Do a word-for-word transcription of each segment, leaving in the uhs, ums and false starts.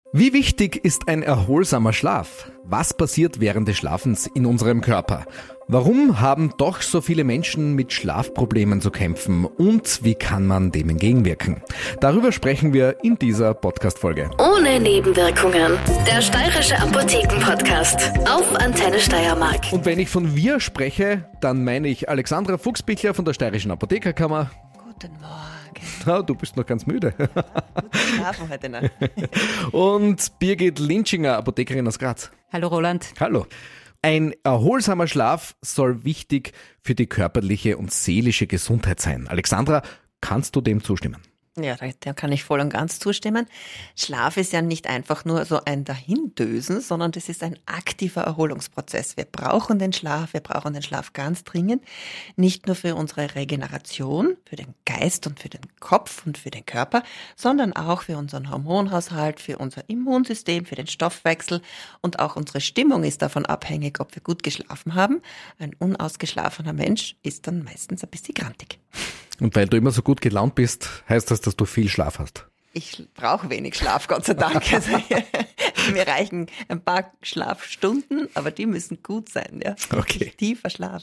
Wie wichtig ist ein erholsamer Schlaf? Was passiert während des Schlafens in unserem Körper? Warum haben doch so viele Menschen mit Schlafproblemen zu kämpfen und wie kann man dem entgegenwirken? Darüber sprechen wir in dieser Podcast-Folge. Ohne Nebenwirkungen. Der Steirische Apotheken-Podcast auf Antenne Steiermark. Und wenn ich von wir spreche, dann meine ich Alexandra Fuchsbichler von der Steirischen Apothekerkammer. Guten Morgen. Ah, du bist noch ganz müde. Gut geschlafen heute noch. Und Birgit Lintschinger, Apothekerin aus Graz. Hallo Roland. Hallo. Ein erholsamer Schlaf soll wichtig für die körperliche und seelische Gesundheit sein. Alexandra, kannst du dem zustimmen? Ja, da kann ich voll und ganz zustimmen. Schlaf ist ja nicht einfach nur so ein Dahindösen, sondern das ist ein aktiver Erholungsprozess. Wir brauchen den Schlaf, wir brauchen den Schlaf ganz dringend. Nicht nur für unsere Regeneration, für den Geist und für den Kopf und für den Körper, sondern auch für unseren Hormonhaushalt, für unser Immunsystem, für den Stoffwechsel. Und auch unsere Stimmung ist davon abhängig, ob wir gut geschlafen haben. Ein unausgeschlafener Mensch ist dann meistens ein bisschen grantig. Und weil du immer so gut gelaunt bist, heißt das, dass du viel Schlaf hast? Ich brauche wenig Schlaf, Gott sei Dank. Also, mir reichen ein paar Schlafstunden, aber die müssen gut sein. Ja? Okay. Tiefer Schlaf.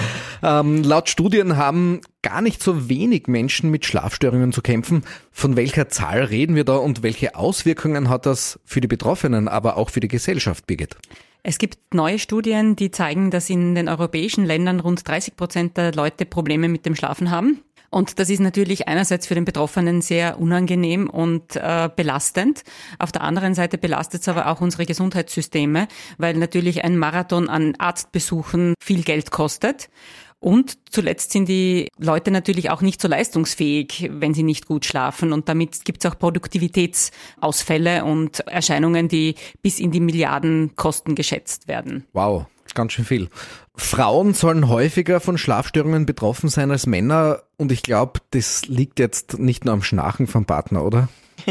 Ähm, laut Studien haben gar nicht so wenig Menschen mit Schlafstörungen zu kämpfen. Von welcher Zahl reden wir da und welche Auswirkungen hat das für die Betroffenen, aber auch für die Gesellschaft, Birgit? Es gibt neue Studien, die zeigen, dass in den europäischen Ländern rund dreißig Prozent der Leute Probleme mit dem Schlafen haben. Und das ist natürlich einerseits für den Betroffenen sehr unangenehm und äh, belastend. Auf der anderen Seite belastet es aber auch unsere Gesundheitssysteme, weil natürlich ein Marathon an Arztbesuchen viel Geld kostet. Und zuletzt sind die Leute natürlich auch nicht so leistungsfähig, wenn sie nicht gut schlafen. Und damit gibt es auch Produktivitätsausfälle und Erscheinungen, die bis in die Milliardenkosten geschätzt werden. Wow, ganz schön viel. Frauen sollen häufiger von Schlafstörungen betroffen sein als Männer. Und ich glaube, das liegt jetzt nicht nur am Schnarchen vom Partner, oder?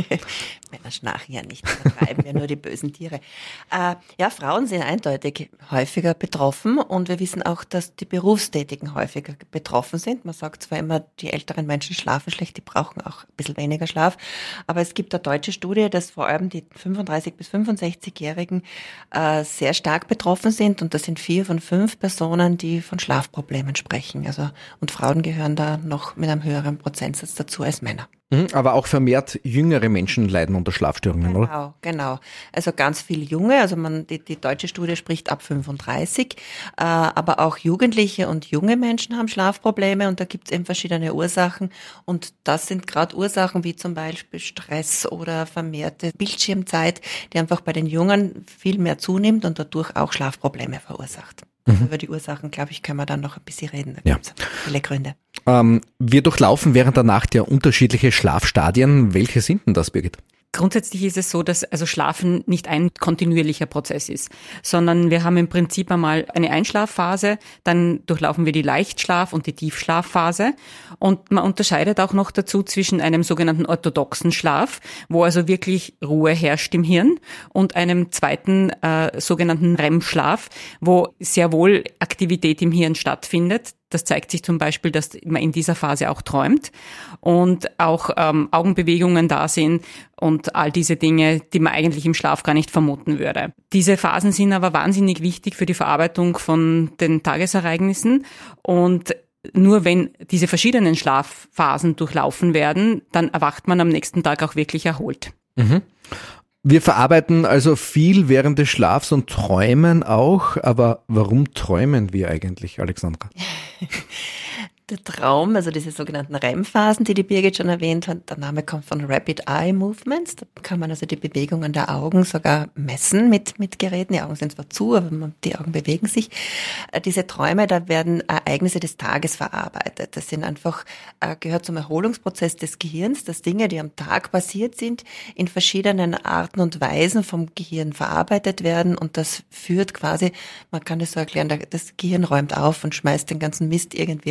Männer schnarchen ja nicht, vertreiben ja nur die bösen Tiere. Äh, ja, Frauen sind eindeutig häufiger betroffen und wir wissen auch, dass die Berufstätigen häufiger betroffen sind. Man sagt zwar immer, die älteren Menschen schlafen schlecht, die brauchen auch ein bisschen weniger Schlaf, aber es gibt eine deutsche Studie, dass vor allem die fünfunddreißig- bis fünfundsechzigjährigen äh, sehr stark betroffen sind und das sind vier von fünf Personen, die von Schlafproblemen sprechen. Also und Frauen gehören da noch mit einem höheren Prozentsatz dazu als Männer. Aber auch vermehrt jüngere Menschen leiden unter Schlafstörungen, oder? Genau, genau. Also ganz viel Junge, also man die, die deutsche Studie spricht ab fünfunddreißig, äh, aber auch Jugendliche und junge Menschen haben Schlafprobleme und da gibt es eben verschiedene Ursachen und das sind gerade Ursachen wie zum Beispiel Stress oder vermehrte Bildschirmzeit, die einfach bei den Jungen viel mehr zunimmt und dadurch auch Schlafprobleme verursacht. Mhm. Über die Ursachen, glaube ich, können wir dann noch ein bisschen reden. Da ja. gibt es viele Gründe. Ähm, wir durchlaufen während der Nacht ja unterschiedliche Schlafstadien. Welche sind denn das, Birgit? Grundsätzlich ist es so, dass also Schlafen nicht ein kontinuierlicher Prozess ist, sondern wir haben im Prinzip einmal eine Einschlafphase, dann durchlaufen wir die Leichtschlaf- und die Tiefschlafphase und man unterscheidet auch noch dazu zwischen einem sogenannten orthodoxen Schlaf, wo also wirklich Ruhe herrscht im Hirn und einem zweiten äh, sogenannten R E M-Schlaf, wo sehr wohl Aktivität im Hirn stattfindet. Das zeigt sich zum Beispiel, dass man in dieser Phase auch träumt und auch ähm, Augenbewegungen da sind und all diese Dinge, die man eigentlich im Schlaf gar nicht vermuten würde. Diese Phasen sind aber wahnsinnig wichtig für die Verarbeitung von den Tagesereignissen und nur wenn diese verschiedenen Schlafphasen durchlaufen werden, dann erwacht man am nächsten Tag auch wirklich erholt. Mhm. Wir verarbeiten also viel während des Schlafs und träumen auch, aber warum träumen wir eigentlich, Alexandra? Der Traum, also diese sogenannten R E M-Phasen, die die Birgit schon erwähnt hat, der Name kommt von Rapid Eye Movements. Da kann man also die Bewegungen der Augen sogar messen mit, mit Geräten. Die Augen sind zwar zu, aber die Augen bewegen sich. Diese Träume, da werden Ereignisse des Tages verarbeitet. Das sind einfach, gehört zum Erholungsprozess des Gehirns, dass Dinge, die am Tag passiert sind, in verschiedenen Arten und Weisen vom Gehirn verarbeitet werden. Und das führt quasi, man kann das so erklären, das Gehirn räumt auf und schmeißt den ganzen Mist irgendwie raus.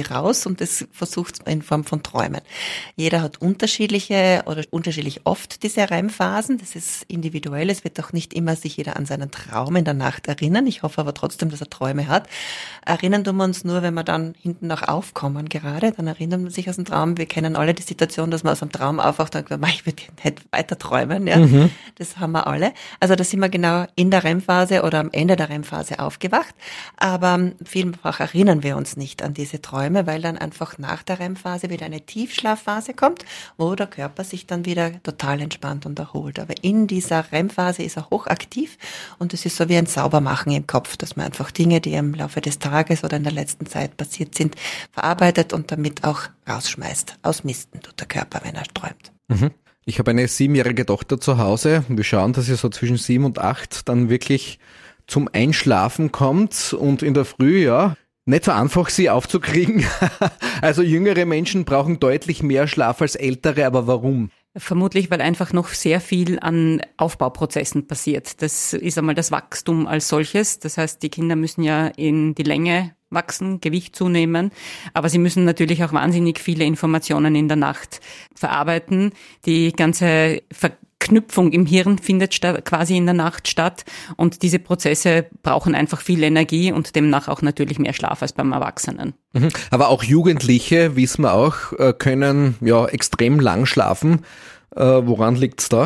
aus und das versucht es in Form von Träumen. Jeder hat unterschiedliche oder unterschiedlich oft diese R E M-Phasen. Das ist individuell. Es wird auch nicht immer sich jeder an seinen Traum in der Nacht erinnern. Ich hoffe aber trotzdem, dass er Träume hat. Erinnern tun wir uns nur, wenn wir dann hinten noch aufkommen gerade. Dann erinnert man sich aus dem Traum. Wir kennen alle die Situation, dass man aus dem Traum aufwacht und sagt, ich würde nicht weiter träumen. Ja, mhm. Das haben wir alle. Also da sind wir genau in der R E M-Phase oder am Ende der R E M-Phase aufgewacht. Aber vielfach erinnern wir uns nicht an diese Träume, weil dann einfach nach der R E M-Phase wieder eine Tiefschlafphase kommt, wo der Körper sich dann wieder total entspannt und erholt. Aber in dieser R E M-Phase ist er hochaktiv und es ist so wie ein Saubermachen im Kopf, dass man einfach Dinge, die im Laufe des Tages oder in der letzten Zeit passiert sind, verarbeitet und damit auch rausschmeißt. Ausmisten tut der Körper, wenn er träumt. Mhm. Ich habe eine siebenjährige Tochter zu Hause. Wir schauen, dass sie so zwischen sieben und acht dann wirklich zum Einschlafen kommt und in der Früh, ja, nicht so einfach, sie aufzukriegen. Also jüngere Menschen brauchen deutlich mehr Schlaf als ältere, aber warum? Vermutlich, weil einfach noch sehr viel an Aufbauprozessen passiert. Das ist einmal das Wachstum als solches. Das heißt, die Kinder müssen ja in die Länge wachsen, Gewicht zunehmen, aber sie müssen natürlich auch wahnsinnig viele Informationen in der Nacht verarbeiten. Die ganze Verknüpfung im Hirn findet statt, quasi in der Nacht statt und diese Prozesse brauchen einfach viel Energie und demnach auch natürlich mehr Schlaf als beim Erwachsenen. Aber auch Jugendliche, wissen wir auch, können ja extrem lang schlafen. Woran liegt's da?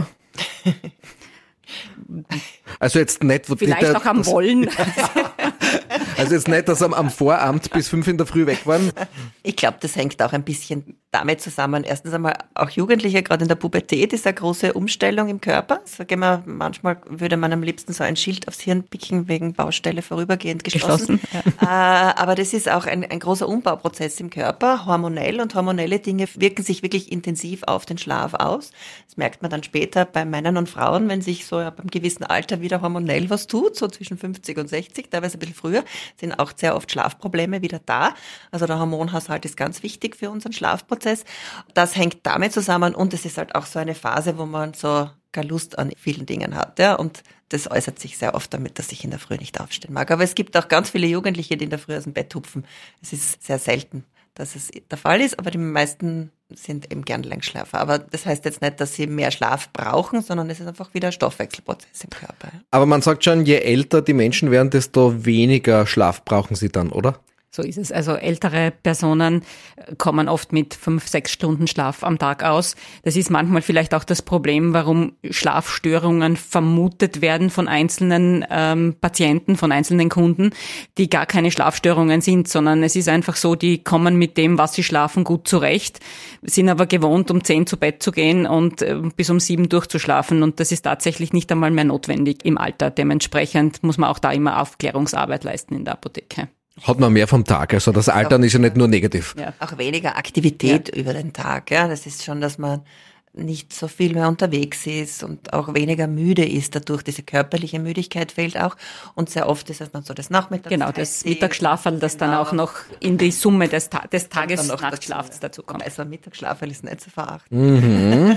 Also jetzt nicht... Vielleicht der, auch am das, Wollen. Also jetzt nicht, dass am, am Vorabend bis fünf in der Früh weg waren? Ich glaube, das hängt auch ein bisschen damit zusammen. Erstens einmal, auch Jugendliche, gerade in der Pubertät, ist eine große Umstellung im Körper. Sag ich mal, manchmal würde man am liebsten so ein Schild aufs Hirn picken, wegen Baustelle vorübergehend geschlossen. geschlossen ja. äh, aber das ist auch ein, ein großer Umbauprozess im Körper, hormonell. Und hormonelle Dinge wirken sich wirklich intensiv auf den Schlaf aus. Das merkt man dann später bei Männern und Frauen, wenn sich so ab einem gewissen Alter wieder hormonell was tut, so zwischen fünfzig und sechzig, teilweise ein bisschen früher, sind auch sehr oft Schlafprobleme wieder da. Also der Hormonhaushalt ist ganz wichtig für unseren Schlafprozess. Das hängt damit zusammen und es ist halt auch so eine Phase, wo man so keine Lust an vielen Dingen hat. Ja? Und das äußert sich sehr oft damit, dass ich in der Früh nicht aufstehen mag. Aber es gibt auch ganz viele Jugendliche, die in der Früh aus dem Bett hupfen. Es ist sehr selten, dass es der Fall ist, aber die meisten sind eben gern Längsschläfer. Aber das heißt jetzt nicht, dass sie mehr Schlaf brauchen, sondern es ist einfach wieder ein Stoffwechselprozess im Körper. Aber man sagt schon, je älter die Menschen werden, desto weniger Schlaf brauchen sie dann, oder? So ist es. Also ältere Personen kommen oft mit fünf, sechs Stunden Schlaf am Tag aus. Das ist manchmal vielleicht auch das Problem, warum Schlafstörungen vermutet werden von einzelnen ähm, Patienten, von einzelnen Kunden, die gar keine Schlafstörungen sind, sondern es ist einfach so, die kommen mit dem, was sie schlafen, gut zurecht, sind aber gewohnt, um zehn zu Bett zu gehen und äh, bis um sieben durchzuschlafen. Und das ist tatsächlich nicht einmal mehr notwendig im Alter. Dementsprechend muss man auch da immer Aufklärungsarbeit leisten in der Apotheke. Hat man mehr vom Tag, also das Altern ist ja nicht nur negativ. Ja. Auch weniger Aktivität ja. über den Tag, ja. Das ist schon, dass man nicht so viel mehr unterwegs ist und auch weniger müde ist dadurch. Diese körperliche Müdigkeit fehlt auch und sehr oft ist es dann so das Nachmittags. Genau, das Mittagsschlaferl, das genau. dann auch noch in die Summe des, Ta- des Tages-Nachtschlafs dazu kommt. Also Mittagsschlaferl ist nicht zu verachten. Mhm.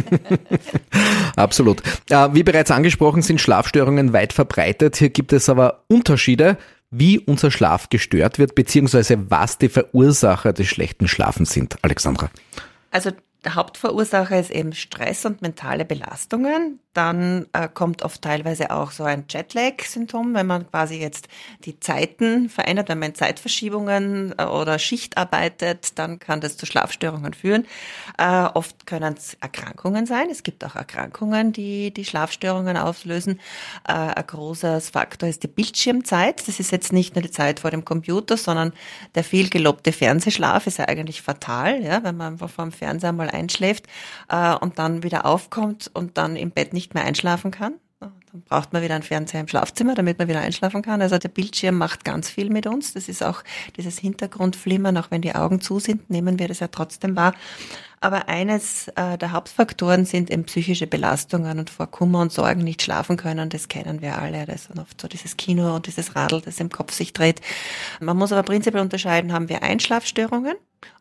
Absolut. Wie bereits angesprochen, sind Schlafstörungen weit verbreitet. Hier gibt es aber Unterschiede, wie unser Schlaf gestört wird, beziehungsweise was die Verursacher des schlechten Schlafens sind. Alexandra. Also der Hauptverursacher ist eben Stress und mentale Belastungen. Dann äh, kommt oft teilweise auch so ein Jetlag-Symptom, wenn man quasi jetzt die Zeiten verändert, wenn man in Zeitverschiebungen äh, oder Schicht arbeitet, dann kann das zu Schlafstörungen führen. Äh, oft können es Erkrankungen sein. Es gibt auch Erkrankungen, die die Schlafstörungen auslösen. Äh, ein großer Faktor ist die Bildschirmzeit. Das ist jetzt nicht nur die Zeit vor dem Computer, sondern der viel gelobte Fernsehschlaf ist ja eigentlich fatal, ja, wenn man einfach vor dem Fernseher mal einschläft äh, und dann wieder aufkommt und dann im Bett nicht mehr einschlafen kann. Dann braucht man wieder einen Fernseher im Schlafzimmer, damit man wieder einschlafen kann. Also der Bildschirm macht ganz viel mit uns. Das ist auch dieses Hintergrundflimmern, auch wenn die Augen zu sind, nehmen wir das ja trotzdem wahr. Aber eines äh, der Hauptfaktoren sind eben psychische Belastungen und vor Kummer und Sorgen nicht schlafen können. Das kennen wir alle. Das ist oft so dieses Kino und dieses Radl, das im Kopf sich dreht. Man muss aber prinzipiell unterscheiden, haben wir Einschlafstörungen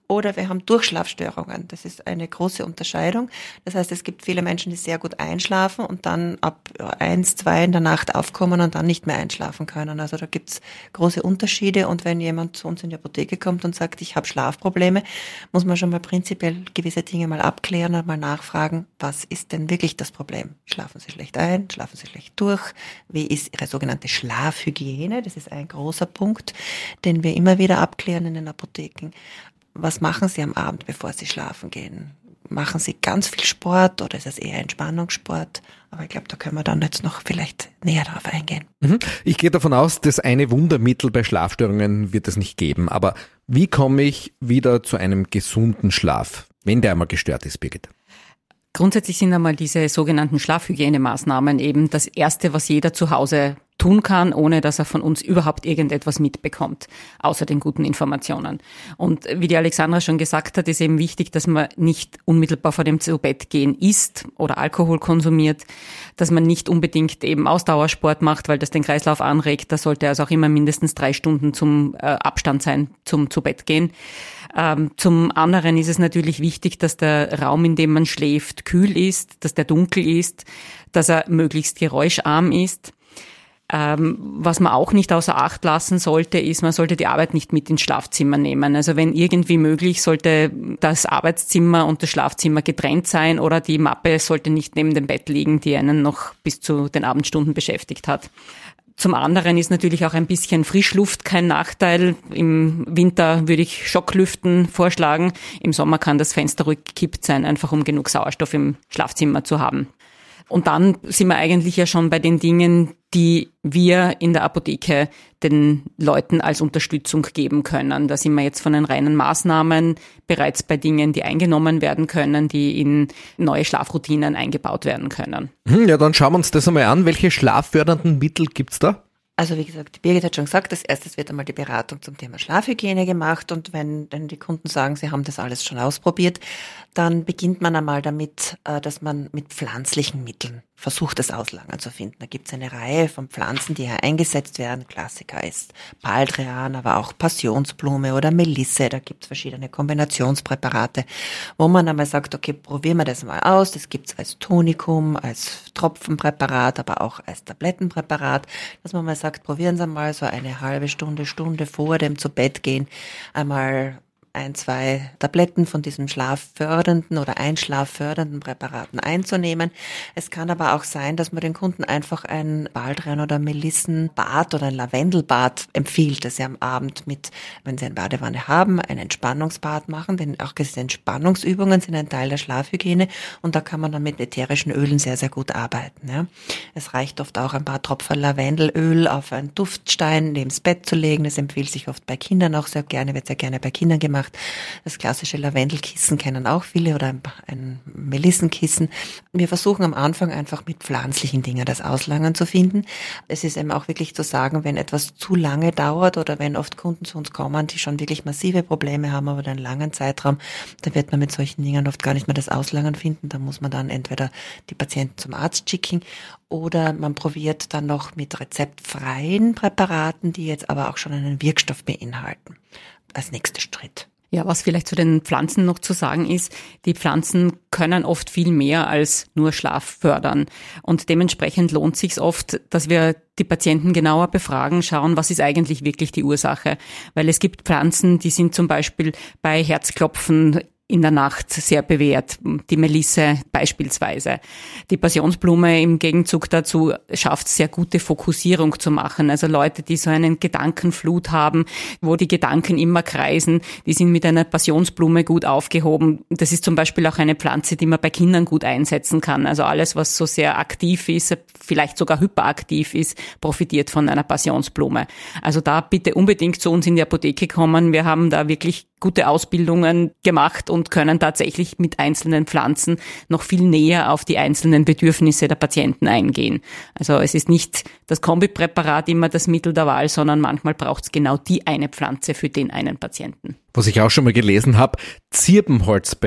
oder wir haben Durchschlafstörungen. Das ist eine große Unterscheidung. Das heißt, es gibt viele Menschen, die sehr gut einschlafen und dann ab eins, zwei in der Nacht aufkommen und dann nicht mehr einschlafen können. Also da gibt's große Unterschiede und wenn jemand zu uns in die Apotheke kommt und sagt, ich habe Schlafprobleme, muss man schon mal prinzipiell gewisse Dinge mal abklären und mal nachfragen, was ist denn wirklich das Problem? Schlafen Sie schlecht ein? Schlafen Sie schlecht durch? Wie ist Ihre sogenannte Schlafhygiene? Das ist ein großer Punkt, den wir immer wieder abklären in den Apotheken. Was machen Sie am Abend, bevor Sie schlafen gehen? Machen Sie ganz viel Sport oder ist es eher Entspannungssport? Aber ich glaube, da können wir dann jetzt noch vielleicht näher drauf eingehen. Ich gehe davon aus, das eine Wundermittel bei Schlafstörungen wird es nicht geben. Aber wie komme ich wieder zu einem gesunden Schlaf, wenn der einmal gestört ist, Birgit? Grundsätzlich sind einmal diese sogenannten Schlafhygienemaßnahmen eben das Erste, was jeder zu Hause tun kann, ohne dass er von uns überhaupt irgendetwas mitbekommt, außer den guten Informationen. Und wie die Alexandra schon gesagt hat, ist eben wichtig, dass man nicht unmittelbar vor dem Zu-Bett-Gehen isst oder Alkohol konsumiert, dass man nicht unbedingt eben Ausdauersport macht, weil das den Kreislauf anregt. Da sollte also auch immer mindestens drei Stunden zum äh, Abstand sein zum Zu-Bett-Gehen. Ähm, zum anderen ist es natürlich wichtig, dass der Raum, in dem man schläft, kühl ist, dass der dunkel ist, dass er möglichst geräuscharm ist. Ähm, was man auch nicht außer Acht lassen sollte, ist, man sollte die Arbeit nicht mit ins Schlafzimmer nehmen. Also wenn irgendwie möglich, sollte das Arbeitszimmer und das Schlafzimmer getrennt sein oder die Mappe sollte nicht neben dem Bett liegen, die einen noch bis zu den Abendstunden beschäftigt hat. Zum anderen ist natürlich auch ein bisschen Frischluft kein Nachteil. Im Winter würde ich Schocklüften vorschlagen. Im Sommer kann das Fenster ruhig gekippt sein, einfach um genug Sauerstoff im Schlafzimmer zu haben. Und dann sind wir eigentlich ja schon bei den Dingen, die wir in der Apotheke den Leuten als Unterstützung geben können. Da sind wir jetzt von den reinen Maßnahmen bereits bei Dingen, die eingenommen werden können, die in neue Schlafroutinen eingebaut werden können. Ja, dann schauen wir uns das einmal an. Welche schlaffördernden Mittel gibt's da? Also wie gesagt, die Birgit hat schon gesagt, als erstes wird einmal die Beratung zum Thema Schlafhygiene gemacht und wenn dann die Kunden sagen, sie haben das alles schon ausprobiert, dann beginnt man einmal damit, dass man mit pflanzlichen Mitteln versucht, das Auslangen zu finden. Da gibt es eine Reihe von Pflanzen, die hier eingesetzt werden. Klassiker ist Baldrian, aber auch Passionsblume oder Melisse. Da gibt es verschiedene Kombinationspräparate, wo man einmal sagt, okay, probieren wir das mal aus. Das gibt es als Tonikum, als Tropfenpräparat, aber auch als Tablettenpräparat, dass man mal sagt, probieren Sie mal so eine halbe Stunde, Stunde vor dem Zu-Bett-Gehen einmal ein, zwei Tabletten von diesen schlaffördernden oder einschlaffördernden Präparaten einzunehmen. Es kann aber auch sein, dass man den Kunden einfach ein Baldrian- oder Melissenbad oder ein Lavendelbad empfiehlt, dass sie am Abend mit, wenn sie eine Badewanne haben, ein Entspannungsbad machen, denn auch diese Entspannungsübungen sind ein Teil der Schlafhygiene und da kann man dann mit ätherischen Ölen sehr, sehr gut arbeiten. Ja. Es reicht oft auch ein paar Tropfen Lavendelöl auf einen Duftstein neben's Bett zu legen. Das empfiehlt sich oft bei Kindern auch sehr gerne, wird sehr gerne bei Kindern gemacht. Das klassische Lavendelkissen kennen auch viele oder ein, ein Melissenkissen. Wir versuchen am Anfang einfach mit pflanzlichen Dingen das Auslangen zu finden. Es ist eben auch wirklich zu sagen, wenn etwas zu lange dauert oder wenn oft Kunden zu uns kommen, die schon wirklich massive Probleme haben über einen langen Zeitraum, dann wird man mit solchen Dingen oft gar nicht mehr das Auslangen finden. Da muss man dann entweder die Patienten zum Arzt schicken oder man probiert dann noch mit rezeptfreien Präparaten, die jetzt aber auch schon einen Wirkstoff beinhalten, als nächster Schritt. Ja, was vielleicht zu den Pflanzen noch zu sagen ist, die Pflanzen können oft viel mehr als nur Schlaf fördern. Und dementsprechend lohnt es sich oft, dass wir die Patienten genauer befragen, schauen, was ist eigentlich wirklich die Ursache. Weil es gibt Pflanzen, die sind zum Beispiel bei Herzklopfen in der Nacht sehr bewährt. Die Melisse beispielsweise. Die Passionsblume im Gegenzug dazu schafft sehr gute Fokussierung zu machen. Also Leute, die so einen Gedankenflut haben, wo die Gedanken immer kreisen, die sind mit einer Passionsblume gut aufgehoben. Das ist zum Beispiel auch eine Pflanze, die man bei Kindern gut einsetzen kann. Also alles, was so sehr aktiv ist, vielleicht sogar hyperaktiv ist, profitiert von einer Passionsblume. Also da bitte unbedingt zu uns in die Apotheke kommen. Wir haben da wirklich gute Ausbildungen gemacht und können tatsächlich mit einzelnen Pflanzen noch viel näher auf die einzelnen Bedürfnisse der Patienten eingehen. Also es ist nicht das Kombipräparat immer das Mittel der Wahl, sondern manchmal braucht es genau die eine Pflanze für den einen Patienten. Was ich auch schon mal gelesen habe, Zirbenholzbett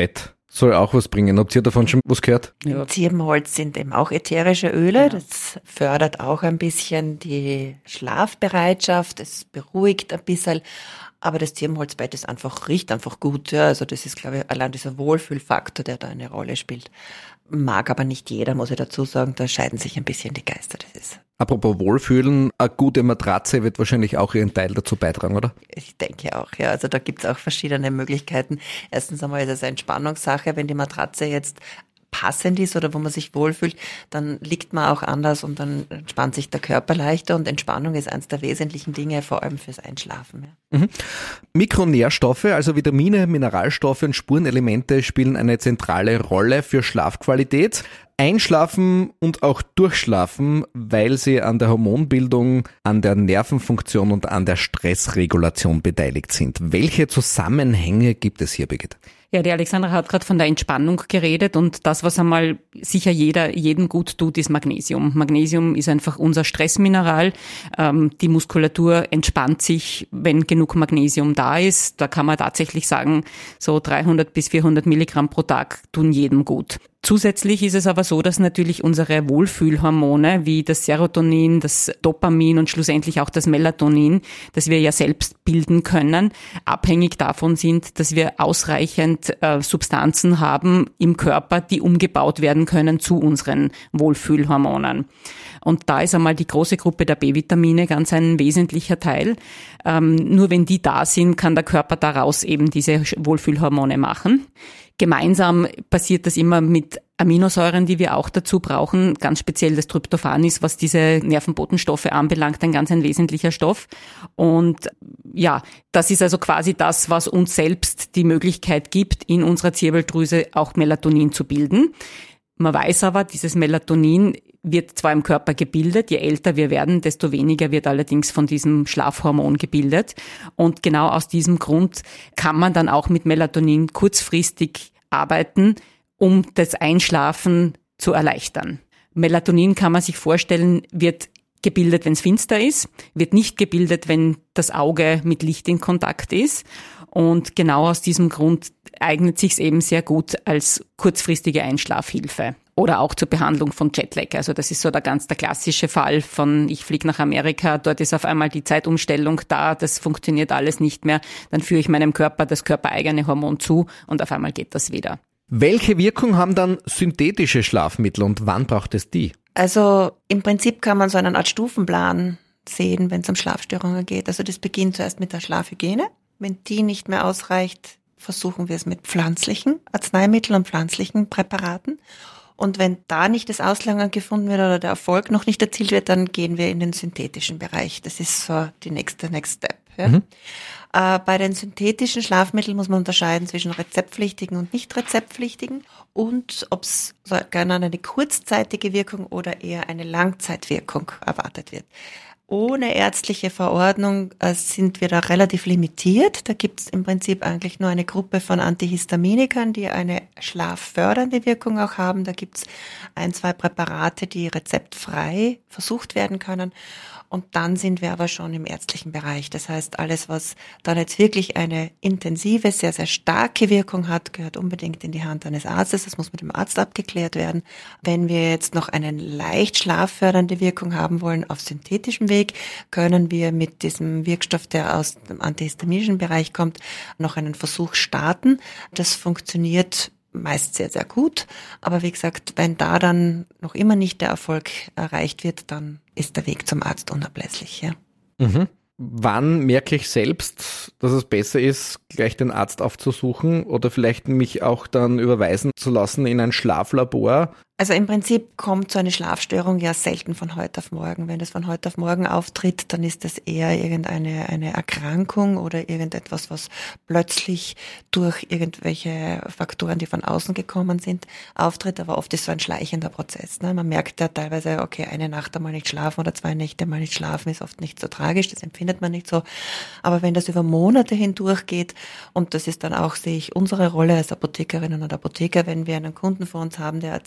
Soll auch was bringen. Habt ihr davon schon was gehört? Ja. Zirbenholz sind eben auch ätherische Öle. Ja. Das fördert auch ein bisschen die Schlafbereitschaft. Es beruhigt ein bisschen. Aber das Zirbenholzbett ist einfach, riecht einfach gut. Ja. Also das ist, glaube ich, allein dieser Wohlfühlfaktor, der da eine Rolle spielt. Mag aber nicht jeder, muss ich dazu sagen. Da scheiden sich ein bisschen die Geister. Das ist. Apropos Wohlfühlen, eine gute Matratze wird wahrscheinlich auch ihren Teil dazu beitragen, oder? Ich denke auch, ja. Also da gibt es auch verschiedene Möglichkeiten. Erstens einmal ist es eine Entspannungssache, wenn die Matratze jetzt passend ist oder wo man sich wohlfühlt, dann liegt man auch anders und dann entspannt sich der Körper leichter und Entspannung ist eines der wesentlichen Dinge, vor allem fürs Einschlafen. Ja. Mhm. Mikronährstoffe, also Vitamine, Mineralstoffe und Spurenelemente spielen eine zentrale Rolle für Schlafqualität. Einschlafen und auch durchschlafen, weil sie an der Hormonbildung, an der Nervenfunktion und an der Stressregulation beteiligt sind. Welche Zusammenhänge gibt es hier, Birgit? Ja, die Alexandra hat gerade von der Entspannung geredet und das, was einmal sicher jeder, jedem gut tut, ist Magnesium. Magnesium ist einfach unser Stressmineral. Ähm, die Muskulatur entspannt sich, wenn genug Magnesium da ist. Da kann man tatsächlich sagen, so dreihundert bis vierhundert Milligramm pro Tag tun jedem gut. Zusätzlich ist es aber so, dass natürlich unsere Wohlfühlhormone wie das Serotonin, das Dopamin und schlussendlich auch das Melatonin, das wir ja selbst bilden können, abhängig davon sind, dass wir ausreichend äh, Substanzen haben im Körper, die umgebaut werden können zu unseren Wohlfühlhormonen. Und da ist einmal die große Gruppe der B-Vitamine ganz ein wesentlicher Teil. Ähm, nur wenn die da sind, kann der Körper daraus eben diese Wohlfühlhormone machen. Gemeinsam passiert das immer mit Aminosäuren, die wir auch dazu brauchen. Ganz speziell das Tryptophan ist, was diese Nervenbotenstoffe anbelangt, ein ganz ein wesentlicher Stoff. Und ja, das ist also quasi das, was uns selbst die Möglichkeit gibt, in unserer Zirbeldrüse auch Melatonin zu bilden. Man weiß aber, dieses Melatonin wird zwar im Körper gebildet, je älter wir werden, desto weniger wird allerdings von diesem Schlafhormon gebildet. Und genau aus diesem Grund kann man dann auch mit Melatonin kurzfristig arbeiten, um das Einschlafen zu erleichtern. Melatonin, kann man sich vorstellen, wird gebildet, wenn es finster ist, wird nicht gebildet, wenn das Auge mit Licht in Kontakt ist. Und genau aus diesem Grund eignet sich es eben sehr gut als kurzfristige Einschlafhilfe. Oder auch zur Behandlung von Jetlag. Also das ist so der ganz der klassische Fall von, ich fliege nach Amerika, dort ist auf einmal die Zeitumstellung da, das funktioniert alles nicht mehr. Dann führe ich meinem Körper das körpereigene Hormon zu und auf einmal geht das wieder. Welche Wirkung haben dann synthetische Schlafmittel und wann braucht es die? Also im Prinzip kann man so eine Art Stufenplan sehen, wenn es um Schlafstörungen geht. Also das beginnt zuerst mit der Schlafhygiene. Wenn die nicht mehr ausreicht, versuchen wir es mit pflanzlichen Arzneimitteln und pflanzlichen Präparaten. Und wenn da nicht das Auslangen gefunden wird oder der Erfolg noch nicht erzielt wird, dann gehen wir in den synthetischen Bereich. Das ist so die nächste Next Step. Ja. Mhm. Äh, bei den synthetischen Schlafmitteln muss man unterscheiden zwischen rezeptpflichtigen und nicht rezeptpflichtigen und ob es so gerne eine kurzzeitige Wirkung oder eher eine Langzeitwirkung erwartet wird. Ohne ärztliche Verordnung äh, sind wir da relativ limitiert. Da gibt es im Prinzip eigentlich nur eine Gruppe von Antihistaminikern, die eine schlaffördernde Wirkung auch haben. Da gibt es ein, zwei Präparate, die rezeptfrei versucht werden können. Und dann sind wir aber schon im ärztlichen Bereich. Das heißt, alles, was dann jetzt wirklich eine intensive, sehr, sehr starke Wirkung hat, gehört unbedingt in die Hand eines Arztes. Das muss mit dem Arzt abgeklärt werden. Wenn wir jetzt noch eine leicht schlaffördernde Wirkung haben wollen auf synthetischem Weg, können wir mit diesem Wirkstoff, der aus dem antihistaminischen Bereich kommt, noch einen Versuch starten. Das funktioniert meist sehr, sehr gut. Aber wie gesagt, wenn da dann noch immer nicht der Erfolg erreicht wird, dann ist der Weg zum Arzt unablässig. Ja. Mhm. Wann merke ich selbst, dass es besser ist, gleich den Arzt aufzusuchen oder vielleicht mich auch dann überweisen zu lassen in ein Schlaflabor? Also im Prinzip kommt so eine Schlafstörung ja selten von heute auf morgen. Wenn es von heute auf morgen auftritt, dann ist das eher irgendeine eine Erkrankung oder irgendetwas, was plötzlich durch irgendwelche Faktoren, die von außen gekommen sind, auftritt. Aber oft ist so ein schleichender Prozess. Ne? Man merkt ja teilweise, okay, eine Nacht einmal nicht schlafen oder zwei Nächte mal nicht schlafen ist oft nicht so tragisch, das empfindet man nicht so. Aber wenn das über Monate hindurch geht, und das ist dann auch, sehe ich, unsere Rolle als Apothekerinnen und Apotheker, wenn wir einen Kunden vor uns haben, der erzählt, dass er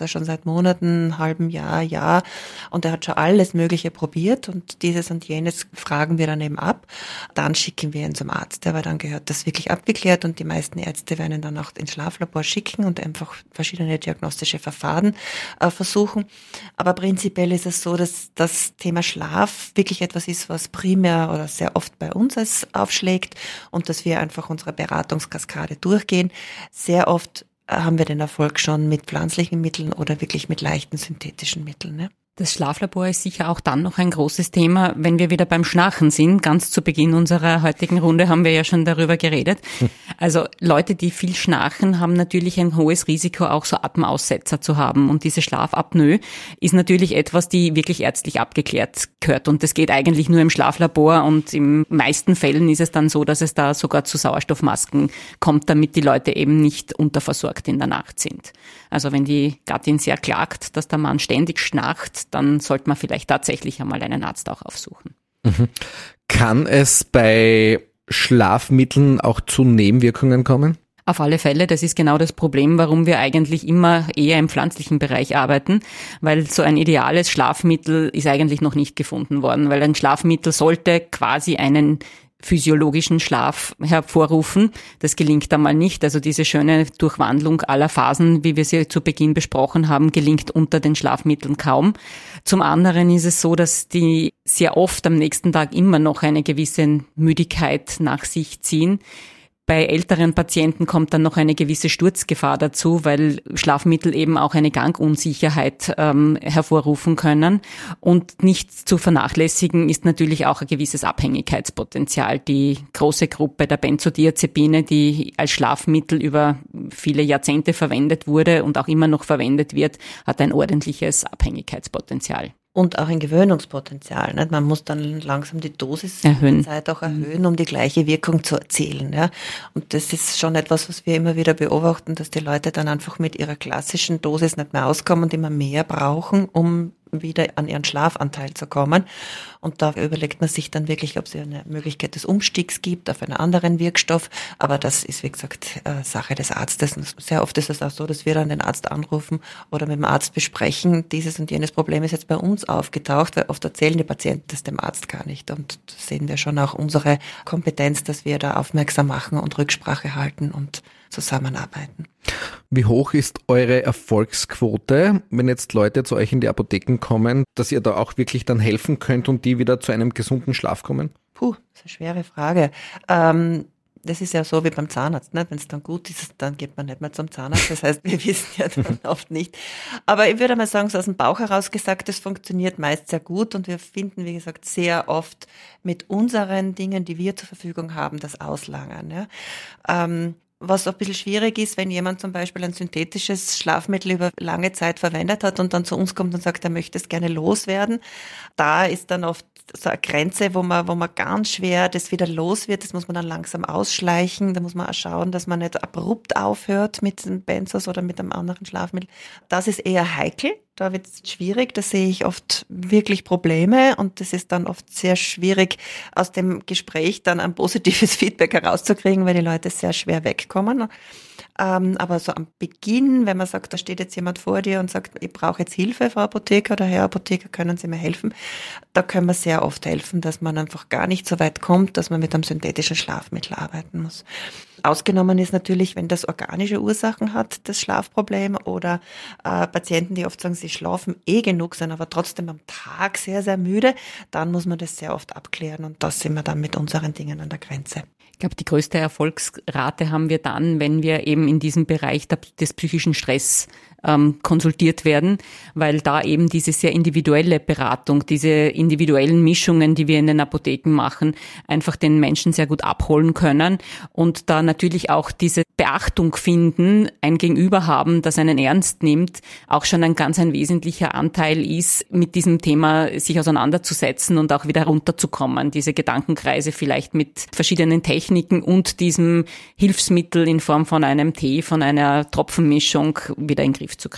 er schon seit Monaten, einem halben Jahr, Jahr und er hat schon alles Mögliche probiert und dieses und jenes fragen wir dann eben ab. Dann schicken wir ihn zum Arzt, aber dann gehört das wirklich abgeklärt und die meisten Ärzte werden ihn dann auch ins Schlaflabor schicken und einfach verschiedene diagnostische Verfahren äh, versuchen. Aber prinzipiell ist es so, dass das Thema Schlaf wirklich etwas ist, was primär oder sehr oft bei uns als aufschlägt und dass wir einfach unsere Beratungskaskade durchgehen. Sehr oft haben wir den Erfolg schon mit pflanzlichen Mitteln oder wirklich mit leichten synthetischen Mitteln. Ne? Das Schlaflabor ist sicher auch dann noch ein großes Thema, wenn wir wieder beim Schnarchen sind. Ganz zu Beginn unserer heutigen Runde haben wir ja schon darüber geredet. Also Leute, die viel schnarchen, haben natürlich ein hohes Risiko, auch so Atemaussetzer zu haben. Und diese Schlafapnoe ist natürlich etwas, die wirklich ärztlich abgeklärt gehört. Und das geht eigentlich nur im Schlaflabor. Und in meisten Fällen ist es dann so, dass es da sogar zu Sauerstoffmasken kommt, damit die Leute eben nicht unterversorgt in der Nacht sind. Also wenn die Gattin sehr klagt, dass der Mann ständig schnarcht, dann sollte man vielleicht tatsächlich einmal einen Arzt auch aufsuchen. Mhm. Kann es bei Schlafmitteln auch zu Nebenwirkungen kommen? Auf alle Fälle, das ist genau das Problem, warum wir eigentlich immer eher im pflanzlichen Bereich arbeiten, weil so ein ideales Schlafmittel ist eigentlich noch nicht gefunden worden, weil ein Schlafmittel sollte quasi einen physiologischen Schlaf hervorrufen. Das gelingt einmal nicht. Also diese schöne Durchwandlung aller Phasen, wie wir sie zu Beginn besprochen haben, gelingt unter den Schlafmitteln kaum. Zum anderen ist es so, dass die sehr oft am nächsten Tag immer noch eine gewisse Müdigkeit nach sich ziehen. Bei älteren Patienten kommt dann noch eine gewisse Sturzgefahr dazu, weil Schlafmittel eben auch eine Gangunsicherheit ähm, hervorrufen können. Und nicht zu vernachlässigen ist natürlich auch ein gewisses Abhängigkeitspotenzial. Die große Gruppe der Benzodiazepine, die als Schlafmittel über viele Jahrzehnte verwendet wurde und auch immer noch verwendet wird, hat ein ordentliches Abhängigkeitspotenzial. Und auch ein Gewöhnungspotenzial. Nicht? Man muss dann langsam die Dosis erhöhen. der Zeit auch erhöhen, um die gleiche Wirkung zu erzielen. Ja? Und das ist schon etwas, was wir immer wieder beobachten, dass die Leute dann einfach mit ihrer klassischen Dosis nicht mehr auskommen und immer mehr brauchen, um wieder an ihren Schlafanteil zu kommen. Und da überlegt man sich dann wirklich, ob es eine Möglichkeit des Umstiegs gibt auf einen anderen Wirkstoff. Aber das ist, wie gesagt, Sache des Arztes. Und sehr oft ist es auch so, dass wir dann den Arzt anrufen oder mit dem Arzt besprechen, dieses und jenes Problem ist jetzt bei uns aufgetaucht, weil oft erzählen die Patienten das dem Arzt gar nicht. Und da sehen wir schon auch unsere Kompetenz, dass wir da aufmerksam machen und Rücksprache halten und zusammenarbeiten. Wie hoch ist eure Erfolgsquote, wenn jetzt Leute zu euch in die Apotheken kommen, dass ihr da auch wirklich dann helfen könnt und die wieder zu einem gesunden Schlaf kommen? Puh, das ist eine schwere Frage. Ähm, das ist ja so wie beim Zahnarzt, ne? Wenn es dann gut ist, dann geht man nicht mehr zum Zahnarzt. Das heißt, wir wissen ja dann oft nicht. Aber ich würde mal sagen, so aus dem Bauch heraus gesagt, das funktioniert meist sehr gut und wir finden, wie gesagt, sehr oft mit unseren Dingen, die wir zur Verfügung haben, das Auslagern. Ja? Ähm, Was ein bisschen schwierig ist, wenn jemand zum Beispiel ein synthetisches Schlafmittel über lange Zeit verwendet hat und dann zu uns kommt und sagt, er möchte es gerne loswerden. Da ist dann oft so eine Grenze, wo man, wo man ganz schwer das wieder los wird. Das muss man dann langsam ausschleichen. Da muss man auch schauen, dass man nicht abrupt aufhört mit den Benzos oder mit einem anderen Schlafmittel. Das ist eher heikel. Da wird es schwierig, da sehe ich oft wirklich Probleme und das ist dann oft sehr schwierig, aus dem Gespräch dann ein positives Feedback herauszukriegen, weil die Leute sehr schwer wegkommen. Ähm, aber so am Beginn, wenn man sagt, da steht jetzt jemand vor dir und sagt, ich brauche jetzt Hilfe, Frau Apotheker oder Herr Apotheker, können Sie mir helfen? Da können wir sehr oft helfen, dass man einfach gar nicht so weit kommt, dass man mit einem synthetischen Schlafmittel arbeiten muss. Ausgenommen ist natürlich, wenn das organische Ursachen hat, das Schlafproblem oder äh, Patienten, die oft sagen, sie schlafen eh genug, sind aber trotzdem am Tag sehr, sehr müde, dann muss man das sehr oft abklären und da sind wir dann mit unseren Dingen an der Grenze. Ich glaube, die größte Erfolgsrate haben wir dann, wenn wir eben in diesem Bereich des psychischen Stress ähm, konsultiert werden, weil da eben diese sehr individuelle Beratung, diese individuellen Mischungen, die wir in den Apotheken machen, einfach den Menschen sehr gut abholen können und da natürlich auch diese Beachtung finden, ein Gegenüber haben, das einen ernst nimmt, auch schon ein ganz ein wesentlicher Anteil ist, mit diesem Thema sich auseinanderzusetzen und auch wieder runterzukommen, diese Gedankenkreise vielleicht mit verschiedenen Techniken und diesem Hilfsmittel in Form von einem Tee, von einer Tropfenmischung wieder in den Griff zu kriegen.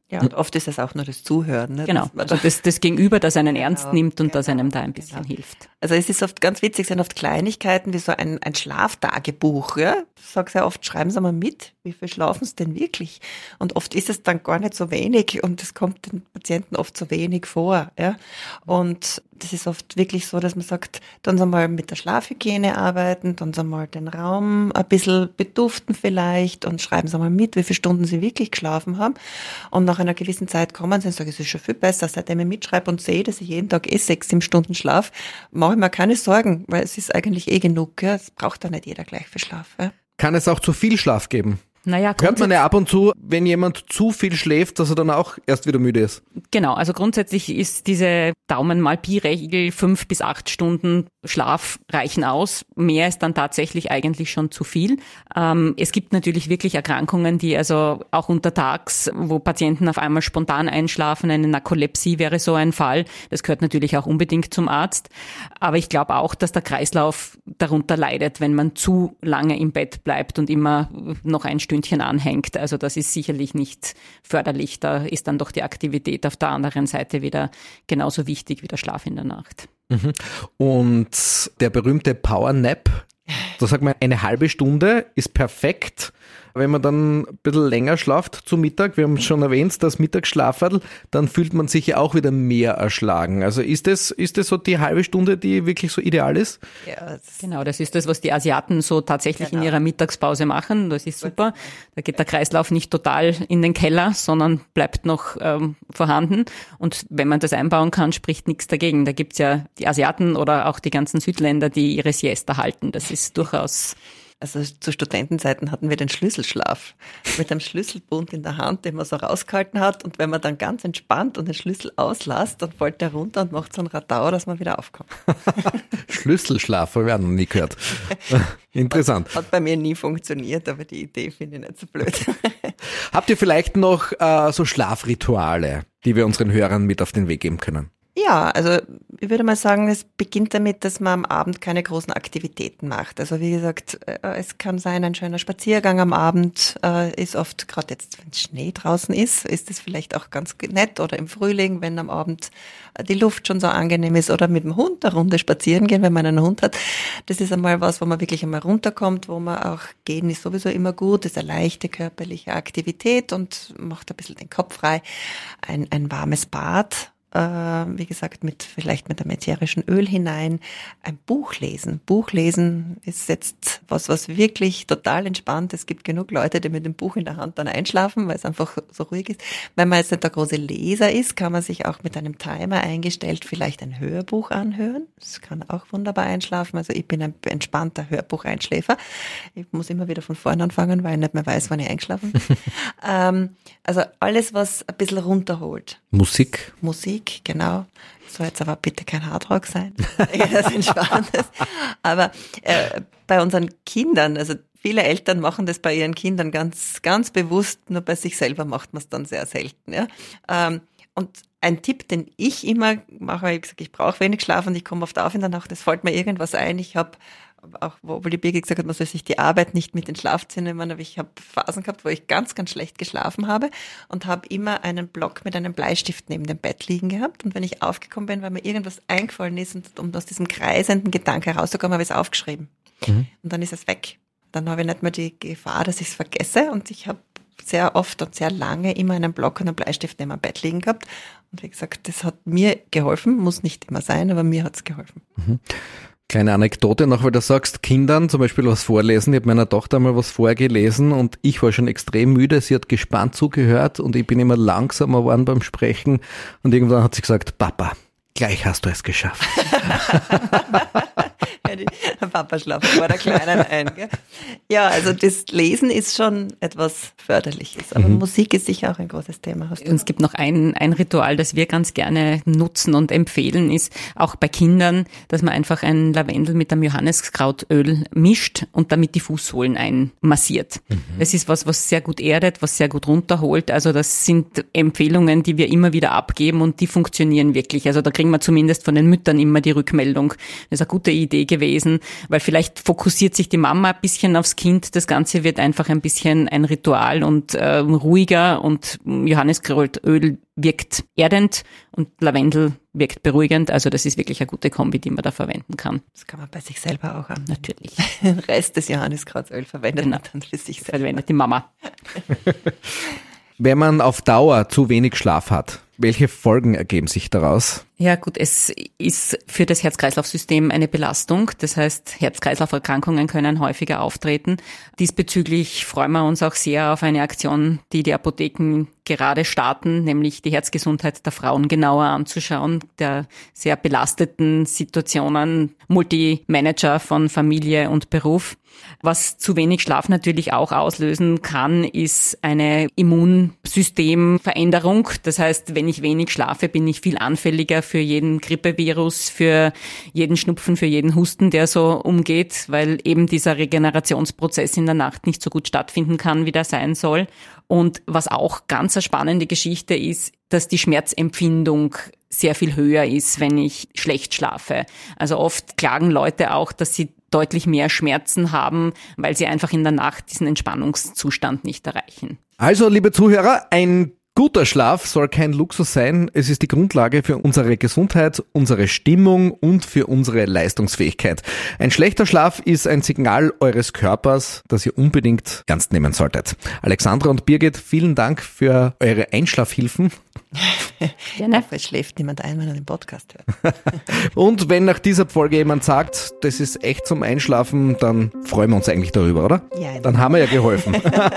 Ja, und oft ist es auch nur das Zuhören. Ne? Genau, also das, das Gegenüber, das einen ernst Genau, nimmt und genau, das einem da ein bisschen genau. hilft. Also es ist oft ganz witzig, sind oft Kleinigkeiten wie so ein, ein Schlaftagebuch. Ja? Ich sage sehr oft, schreiben Sie mal mit, wie viel schlafen Sie denn wirklich? Und oft ist es dann gar nicht so wenig und es kommt den Patienten oft so wenig vor. Ja? Und das ist oft wirklich so, dass man sagt, tun Sie mal mit der Schlafhygiene arbeiten, tun Sie mal den Raum ein bisschen beduften vielleicht und schreiben Sie mal mit, wie viele Stunden Sie wirklich geschlafen haben. Und nach einer gewissen Zeit kommen Sie und sagen, es ist schon viel besser, seitdem ich mitschreibe und sehe, dass ich jeden Tag eh sechs, sieben Stunden schlafe, mache ich mir keine Sorgen, weil es ist eigentlich eh genug. Ja? Es braucht da nicht jeder gleich viel Schlaf. Ja? Kann es auch zu viel Schlaf geben? Naja, Hört man ja ab und zu, wenn jemand zu viel schläft, dass er dann auch erst wieder müde ist. Genau, also grundsätzlich ist diese Daumen-mal-Pi-Regel fünf bis acht Stunden Schlaf reichen aus. Mehr ist dann tatsächlich eigentlich schon zu viel. Ähm, es gibt natürlich wirklich Erkrankungen, die also auch untertags, wo Patienten auf einmal spontan einschlafen. Eine Narkolepsie wäre so ein Fall. Das gehört natürlich auch unbedingt zum Arzt. Aber ich glaube auch, dass der Kreislauf darunter leidet, wenn man zu lange im Bett bleibt und immer noch ein Stündchen anhängt. Also das ist sicherlich nicht förderlich. Da ist dann doch die Aktivität auf der anderen Seite wieder genauso wichtig wie der Schlaf in der Nacht. Mhm. Und der berühmte Power Nap, da sagt man, eine halbe Stunde ist perfekt. Wenn man dann ein bisschen länger schlaft zu Mittag, wir haben es schon erwähnt, das Mittagsschlaferl, dann fühlt man sich ja auch wieder mehr erschlagen. Also ist das, ist das so die halbe Stunde, die wirklich so ideal ist? Ja, das Genau, das ist das, was die Asiaten so tatsächlich Genau. in ihrer Mittagspause machen. Das ist super. Da geht der Kreislauf nicht total in den Keller, sondern bleibt noch ähm, vorhanden. Und wenn man das einbauen kann, spricht nichts dagegen. Da gibt's ja die Asiaten oder auch die ganzen Südländer, die ihre Siesta halten. Das ist durchaus... Also zu Studentenzeiten hatten wir den Schlüsselschlaf mit einem Schlüsselbund in der Hand, den man so rausgehalten hat. Und wenn man dann ganz entspannt und den Schlüssel auslässt, dann fällt der runter und macht so einen Radau, dass man wieder aufkommt. Schlüsselschlaf, habe ich auch noch nie gehört. Interessant. Hat, hat bei mir nie funktioniert, aber die Idee finde ich nicht so blöd. Habt ihr vielleicht noch äh, so Schlafrituale, die wir unseren Hörern mit auf den Weg geben können? Ja, also ich würde mal sagen, es beginnt damit, dass man am Abend keine großen Aktivitäten macht. Also wie gesagt, es kann sein, ein schöner Spaziergang am Abend äh, ist oft, gerade jetzt, wenn Schnee draußen ist, ist es vielleicht auch ganz nett, oder im Frühling, wenn am Abend die Luft schon so angenehm ist, oder mit dem Hund eine Runde spazieren gehen, wenn man einen Hund hat. Das ist einmal was, wo man wirklich einmal runterkommt, wo man auch, gehen ist sowieso immer gut, das ist eine leichte körperliche Aktivität und macht ein bisschen den Kopf frei. Ein, ein warmes Bad. Äh, wie gesagt, mit vielleicht mit einem ätherischen Öl hinein, ein Buch lesen. Buch lesen ist jetzt was, was wirklich total entspannt. Es gibt genug Leute, die mit dem Buch in der Hand dann einschlafen, weil es einfach so ruhig ist. Wenn man jetzt nicht der große Leser ist, kann man sich auch mit einem Timer eingestellt vielleicht ein Hörbuch anhören. Das kann auch wunderbar einschlafen. Also ich bin ein entspannter Hörbucheinschläfer. Ich muss immer wieder von vorne anfangen, weil ich nicht mehr weiß, wann ich eingeschlafen bin. ähm, also alles, was ein bisschen runterholt. Musik. Musik, genau. Soll jetzt aber bitte kein Hardrock sein. Das Entspanntes. Aber äh, bei unseren Kindern, also viele Eltern machen das bei ihren Kindern ganz, ganz bewusst, nur bei sich selber macht man es dann sehr selten. Ja. Ähm, und ein Tipp, den ich immer mache, ich sage, ich brauche wenig Schlaf und ich komme oft auf in der Nacht, es fällt mir irgendwas ein. Ich habe auch, obwohl die Birgit gesagt hat, man soll sich die Arbeit nicht mit in den Schlafzimmer nehmen, aber ich habe Phasen gehabt, wo ich ganz, ganz schlecht geschlafen habe und habe immer einen Block mit einem Bleistift neben dem Bett liegen gehabt. Und wenn ich aufgekommen bin, weil mir irgendwas eingefallen ist und um aus diesem kreisenden Gedanke herauszukommen, habe ich es aufgeschrieben. Mhm. Und dann ist es weg. Dann habe ich nicht mehr die Gefahr, dass ich es vergesse, und ich habe sehr oft und sehr lange immer einen Block und einen Bleistift neben dem Bett liegen gehabt. Und wie gesagt, das hat mir geholfen, muss nicht immer sein, aber mir hat es geholfen. Mhm. Kleine Anekdote noch, weil du sagst, Kindern zum Beispiel was vorlesen. Ich habe meiner Tochter mal was vorgelesen und ich war schon extrem müde. Sie hat gespannt zugehört und ich bin immer langsamer geworden beim Sprechen. Und irgendwann hat sie gesagt, Papa, gleich hast du es geschafft. Ja, die Papa schlaft vor der Kleinen ein. Gell? Ja, also das Lesen ist schon etwas Förderliches, aber mhm. Musik ist sicher auch ein großes Thema. Und es gibt noch ein, ein Ritual, das wir ganz gerne nutzen und empfehlen, ist auch bei Kindern, dass man einfach ein Lavendel mit einem Johanniskrautöl mischt und damit die Fußsohlen einmassiert. Mhm. Das ist was, was sehr gut erdet, was sehr gut runterholt. Also das sind Empfehlungen, die wir immer wieder abgeben und die funktionieren wirklich. Also da kriegen wir zumindest von den Müttern immer die Rückmeldung. Das ist eine gute Idee gewesen, weil vielleicht fokussiert sich die Mama ein bisschen aufs Kind. Das Ganze wird einfach ein bisschen ein Ritual und äh, ruhiger und Johanniskrautöl wirkt erdend und Lavendel wirkt beruhigend. Also das ist wirklich eine gute Kombi, die man da verwenden kann. Das kann man bei sich selber auch an. Natürlich. Den Rest des Johanniskrautöl verwendet Genau. man dann für sich selber. Verwendet die Mama. Wenn man auf Dauer zu wenig Schlaf hat, welche Folgen ergeben sich daraus? Ja gut, es ist für das Herz-Kreislauf-System eine Belastung. Das heißt, Herz-Kreislauf-Erkrankungen können häufiger auftreten. Diesbezüglich freuen wir uns auch sehr auf eine Aktion, die die Apotheken gerade starten, nämlich die Herzgesundheit der Frauen genauer anzuschauen, der sehr belasteten Situationen, Multimanager von Familie und Beruf. Was zu wenig Schlaf natürlich auch auslösen kann, ist eine Immunsystemveränderung. Das heißt, wenn ich wenig schlafe, bin ich viel anfälliger für jeden Grippevirus, für jeden Schnupfen, für jeden Husten, der so umgeht, weil eben dieser Regenerationsprozess in der Nacht nicht so gut stattfinden kann, wie der sein soll. Und was auch ganz eine spannende Geschichte ist, dass die Schmerzempfindung sehr viel höher ist, wenn ich schlecht schlafe. Also oft klagen Leute auch, dass sie deutlich mehr Schmerzen haben, weil sie einfach in der Nacht diesen Entspannungszustand nicht erreichen. Also, liebe Zuhörer, ein guter Schlaf soll kein Luxus sein. Es ist die Grundlage für unsere Gesundheit, unsere Stimmung und für unsere Leistungsfähigkeit. Ein schlechter Schlaf ist ein Signal eures Körpers, das ihr unbedingt ernst nehmen solltet. Alexandra und Birgit, vielen Dank für eure Einschlafhilfen. Gerne. Es schläft niemand ein, wenn er den Podcast hört. Und wenn nach dieser Folge jemand sagt, das ist echt zum Einschlafen, dann freuen wir uns eigentlich darüber, oder? Ja. Dann haben wir ja geholfen.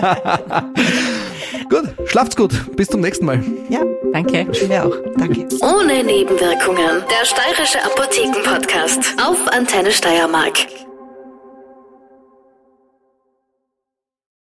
Gut, schlaft's gut. Bis zum nächsten Mal. Ja, danke. Wir auch. Danke. Ohne Nebenwirkungen. Der Steirische Apotheken-Podcast auf Antenne Steiermark.